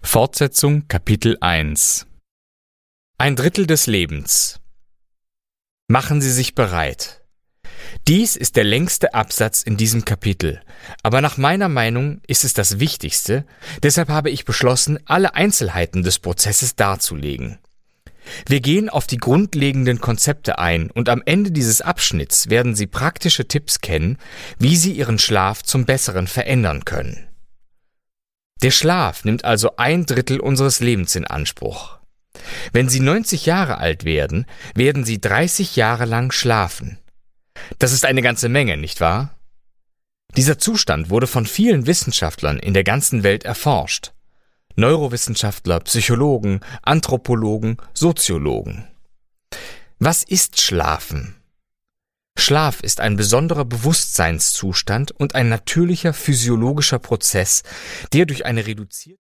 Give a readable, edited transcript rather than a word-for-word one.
Fortsetzung Kapitel 1 Ein Drittel des Lebens. Machen Sie sich bereit. Dies ist der längste Absatz in diesem Kapitel, aber nach meiner Meinung ist es das Wichtigste, deshalb habe ich beschlossen, alle Einzelheiten des Prozesses darzulegen. Wir gehen auf die grundlegenden Konzepte ein und am Ende dieses Abschnitts werden Sie praktische Tipps kennen, wie Sie Ihren Schlaf zum Besseren verändern können. Der Schlaf nimmt also 1/3 unseres Lebens in Anspruch. Wenn Sie 90 Jahre alt werden, werden Sie 30 Jahre lang schlafen. Das ist eine ganze Menge, nicht wahr? Dieser Zustand wurde von vielen Wissenschaftlern in der ganzen Welt erforscht. Neurowissenschaftler, Psychologen, Anthropologen, Soziologen. Was ist Schlafen? Schlaf ist ein besonderer Bewusstseinszustand und ein natürlicher physiologischer Prozess, der durch eine reduzierte